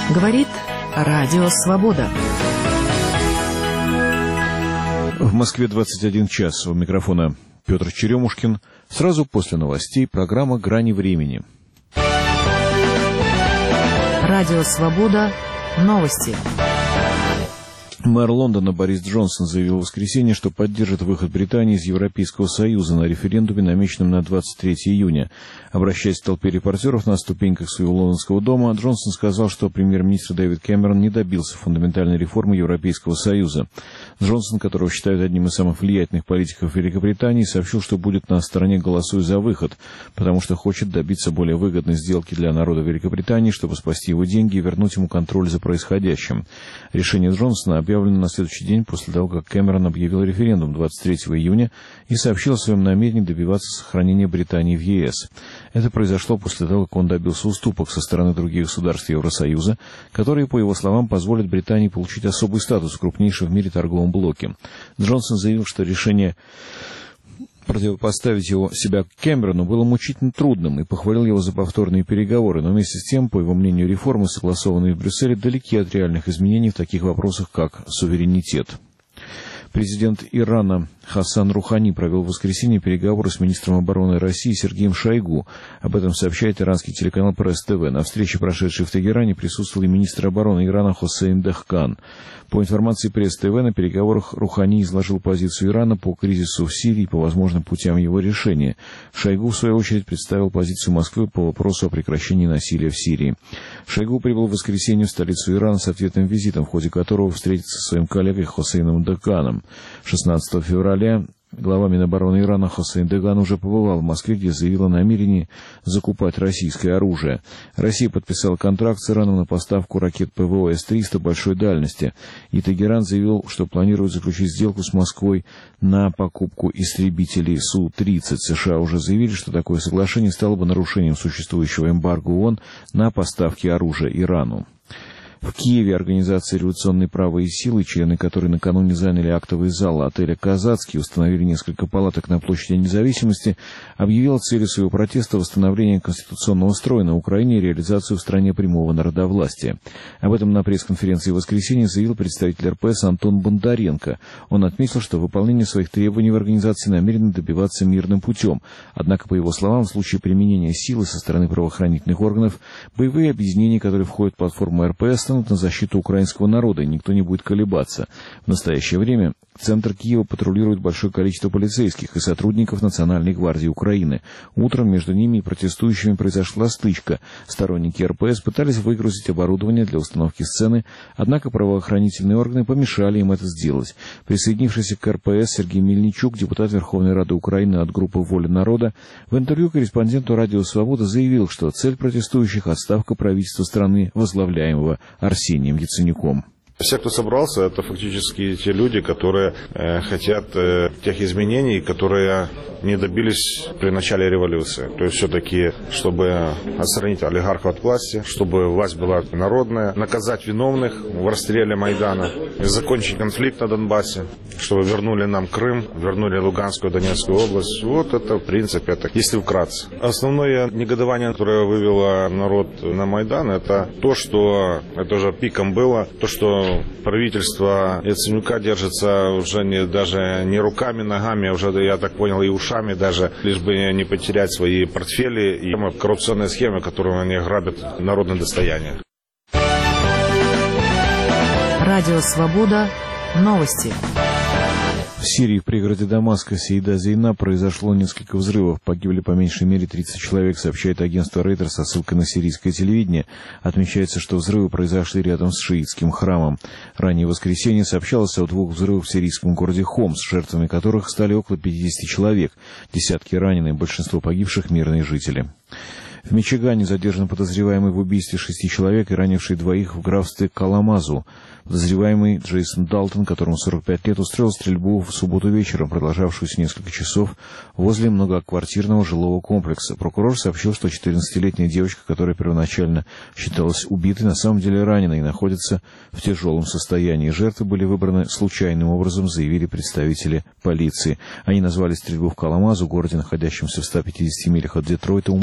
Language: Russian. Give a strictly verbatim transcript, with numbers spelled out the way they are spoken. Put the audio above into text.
Говорит Радио Свобода. В Москве двадцать один час. У микрофона Петр Черемушкин. Сразу после новостей программа «Грани времени». Радио Свобода. Новости. Мэр Лондона Борис Джонсон заявил в воскресенье, что поддержит выход Британии из Европейского Союза на референдуме, намеченном на двадцать третьего июня. Обращаясь к толпе репортеров на ступеньках своего лондонского дома, Джонсон сказал, что премьер-министр Дэвид Кэмерон не добился фундаментальной реформы Европейского Союза. Джонсон, которого считают одним из самых влиятельных политиков Великобритании, сообщил, что будет на стороне «голосуя за выход», потому что хочет добиться более выгодной сделки для народа Великобритании, чтобы спасти его деньги и вернуть ему контроль за происходящим. Решение Джонсона объявлено на следующий день после того, как Кэмерон объявил референдум двадцать третьего июня и сообщил о своем намерении добиваться сохранения Британии в Е С. Это произошло после того, как он добился уступок со стороны других государств Евросоюза, которые, по его словам, позволят Британии получить особый статус в крупнейшем в мире торговом блоке. Джонсон заявил, что решение противопоставить его себя Кэмерону было мучительно трудным и похвалил его за повторные переговоры, но вместе с тем, по его мнению, реформы, согласованные в Брюсселе, далеки от реальных изменений в таких вопросах, как суверенитет. Президент Ирана Хасан Рухани провел в воскресенье переговоры с министром обороны России Сергеем Шойгу. Об этом сообщает иранский телеканал Пресс ТВ. На встрече, прошедшей в Тегеране, присутствовал и министр обороны Ирана Хусейн Дахкан. По информации Пресс ТВ, на переговорах Рухани изложил позицию Ирана по кризису в Сирии и по возможным путям его решения. Шойгу, в свою очередь, представил позицию Москвы по вопросу о прекращении насилия в Сирии. Шойгу прибыл в воскресенье в столицу Ирана с ответным визитом, в ходе которого встретится со своим коллегой Хусейном Дахканом. шестнадцатого февраля глава Минобороны Ирана Хусейн Даган уже побывал в Москве, где заявил о намерении закупать российское оружие. Россия подписала контракт с Ираном на поставку ракет П В О С триста большой дальности, и Тегеран заявил, что планирует заключить сделку с Москвой на покупку истребителей Су тридцать. США уже заявили, что такое соглашение стало бы нарушением существующего эмбарго ООН на поставки оружия Ирану. В Киеве организация «Революционные правые силы», члены которой накануне заняли актовый зал отеля «Казацкий» и установили несколько палаток на площади Независимости, объявила целью своего протеста восстановление конституционного строя на Украине и реализацию в стране прямого народовластия. Об этом на пресс-конференции в воскресенье заявил представитель Эр Пэ Эс Антон Бондаренко. Он отметил, что выполнение своих требований в организации намерены добиваться мирным путем. Однако, по его словам, в случае применения силы со стороны правоохранительных органов, боевые объединения, которые входят в платформу Эр Пэ Эс, станут на защиту украинского народа, и никто не будет колебаться. В настоящее время центр Киева патрулирует большое количество полицейских и сотрудников Национальной гвардии Украины. Утром между ними и протестующими произошла стычка. Сторонники Эр Пэ Эс пытались выгрузить оборудование для установки сцены, однако правоохранительные органы помешали им это сделать. Присоединившийся к Эр Пэ Эс Сергей Мельничук, депутат Верховной Рады Украины от группы «Воля народа», в интервью корреспонденту Радио Свобода заявил, что цель протестующих — отставка правительства страны, возглавляемого Арсением Яценюком. Все, кто собрался, это фактически те люди, которые э, хотят э, тех изменений, которые не добились при начале революции. То есть все-таки, чтобы отстранить олигархов от власти, чтобы власть была народная, наказать виновных в расстреле Майдана, закончить конфликт на Донбассе, чтобы вернули нам Крым, вернули Луганскую, Донецкую область. Вот это, в принципе, это, если вкратце. Основное негодование, которое вывело народ на Майдан, это то, что, это уже пиком было, то, что правительство Яценюка держится уже не, даже не руками, ногами, а уже, я так понял, и ушами даже, лишь бы не потерять свои портфели и коррупционные схемы, которыми они грабят народное достояние. Радио Свобода. Новости. В Сирии, в пригороде Дамаска, Сейда Зейна, произошло несколько взрывов. Погибли по меньшей мере тридцать человек, сообщает агентство Рейтер со ссылкой на сирийское телевидение. Отмечается, что взрывы произошли рядом с шиитским храмом. Ранее в воскресенье сообщалось о двух взрывах в сирийском городе Хомс, жертвами которых стали около пятидесяти человек. Десятки ранены, большинство погибших — мирные жители. В Мичигане задержан подозреваемый в убийстве шести человек и ранивший двоих в графстве Каламазу. Подозреваемый Джейсон Далтон, которому сорок пять лет, устроил стрельбу в субботу вечером, продолжавшуюся несколько часов, возле многоквартирного жилого комплекса. Прокурор сообщил, что четырнадцатилетняя девочка, которая первоначально считалась убитой, на самом деле ранена и находится в тяжелом состоянии. Жертвы были выбраны случайным образом, заявили представители полиции. Они назвали стрельбу в Каламазу, городе, находящемся в ста пятидесяти милях от Детройта,